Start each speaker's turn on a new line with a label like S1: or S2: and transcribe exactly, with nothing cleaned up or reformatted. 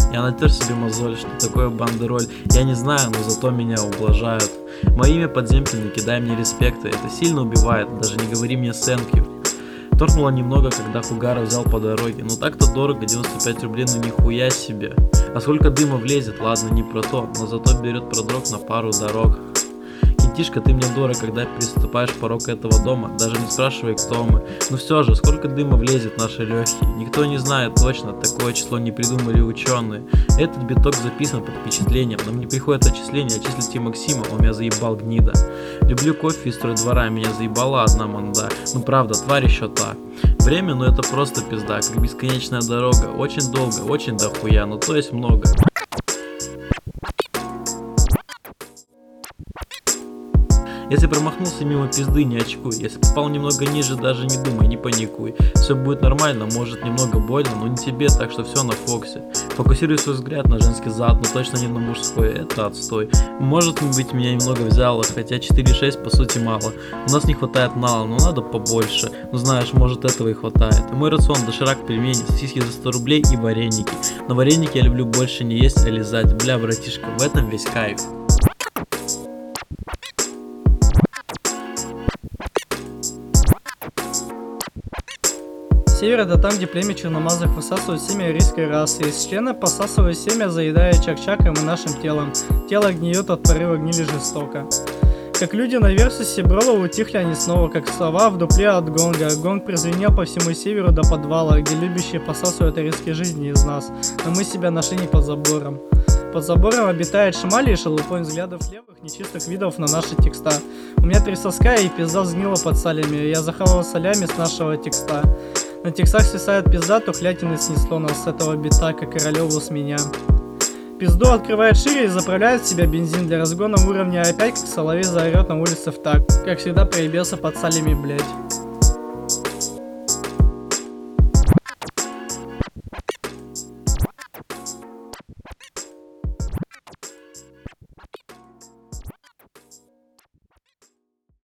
S1: Я натер себе мозоль, что такое бандероль. Я не знаю, но зато меня ублажают. Мое имя подземки, дай мне респекта. Это сильно убивает, даже не говори мне thank you. Торкнуло немного, когда Хугара взял по дороге. Ну так-то дорого, девяносто пять рублей, ну нихуя себе. А сколько дыма влезет, ладно, не про то, но зато берет продрог на пару дорог. Китишка, ты мне дорог, когда переступаешь порог этого дома, даже не спрашивай, кто мы. Но все же, сколько дыма влезет в наши легкие, никто не знает точно, такое число не придумали ученые. Этот биток записан под впечатлением, но мне приходит отчисление, отчислите Максима, он меня заебал гнида. Люблю кофе из стройдвора, меня заебала одна манда, ну правда, тварь еще та. Время, ну это просто пизда, как бесконечная дорога, очень долго, очень дохуя, ну то есть много. Если промахнулся мимо пизды, не очкуй. Если попал немного ниже, даже не думай, не паникуй. Все будет нормально, может немного больно, но не тебе, так что все на фоксе. Фокусируй свой взгляд на женский зад, но точно не на мужской, это отстой. Может быть, меня немного взяло, хотя четыре шесть по сути мало. У нас не хватает нала, но надо побольше. Ну знаешь, может этого и хватает. И мой рацион доширак, пельмени, сосиски за сто рублей и вареники. Но вареники я люблю больше не есть, а лизать. Бля, братишка, в этом весь кайф.
S2: Север — это там, где племя черномазых высасывают семя арийской расы. Из члена посасывают семя, заедая чак-чаком и нашим телом. Тело гниет от порыва гнили жестоко. Как люди на версусе Брова утихли они снова, как слова в дупле от гонга. Гонг прозвенел по всему северу до подвала, где любящие посасывают арийские жизни из нас. Но мы себя нашли не под забором. Под забором обитает шмали и шелупонь взглядов левых нечистых видов на наши текста. У меня три соска и пизда сгнила под солями. Я захавал солями с нашего текста. На текстах свисает пизда, тухлятины снесло нас с этого бита, как королеву с меня. Пизду открывает шире и заправляет в себя бензин для разгона уровня, опять как соловей заорет на улице в так. Как всегда проебился под солями, блять.